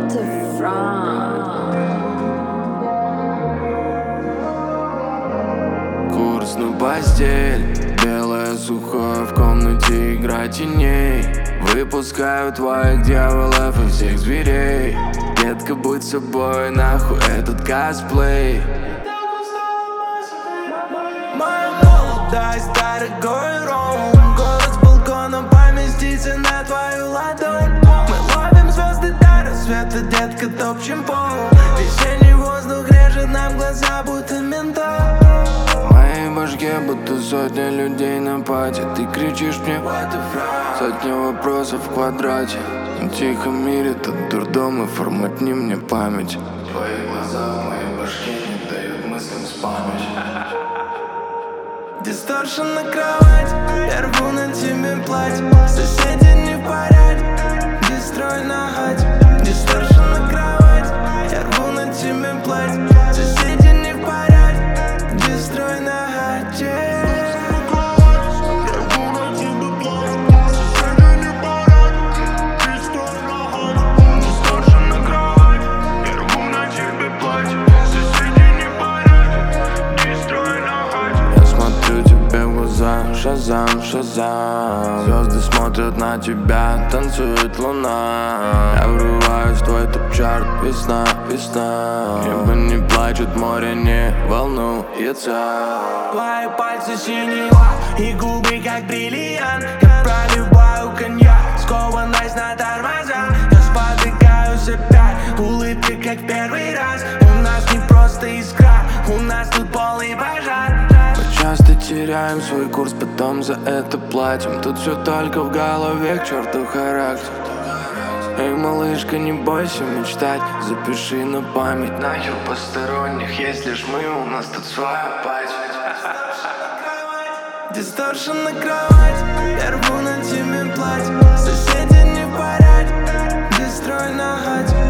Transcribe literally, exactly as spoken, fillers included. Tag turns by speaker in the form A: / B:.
A: Курс на постель, белая сухое в комнате игра теней. Выпускаю твоих дьяволов и всех зверей. Детка, будь собой, нахуй этот косплей.
B: Моя молодость, дорогой ром. Город с балкона поместится на твою ладонь. Мы ловим звезды до рассвета, детка, топчем пол. Весенний воздух режет нам глаза, будто ментол.
A: В моей башке будто сотня людей на пати. Ты кричишь мне what the fuck? Сотня вопросов в квадрате. В тихом мире тут дурдом, и форматни мне память. Твои глаза в моей башке не дают мыслям спамить.
B: Дисторшн на кровать, я рву на тебе платье. Соседи не в порядке, дестрой на хате. Дисторшн на кровать, я рву на тебе платье. Соседи не в порядке, дестрой на хате.
A: Шазам, шазам. Звезды смотрят на тебя, танцует луна. Я врываюсь в твой топ-чарт, весна, весна. Небо не плачет, море не волнуется.
B: Твои пальцы синего и губы как бриллиант. Я проливаю коньяк, скованность на тормозах. Я спотыкаюсь опять, улыбка как первый раз. У нас не просто искра, у нас тут полный пожар.
A: Часто теряем свой курс, потом за это платим. Тут все только в голове, к черту характер. Эй, малышка, не бойся мечтать, запиши на память. Нахер посторонних, есть лишь мы, у нас тут своя пать.
B: Дисторшн на кровать, я рву на тебе платье. Соседи не в порядке, дестрой на хате.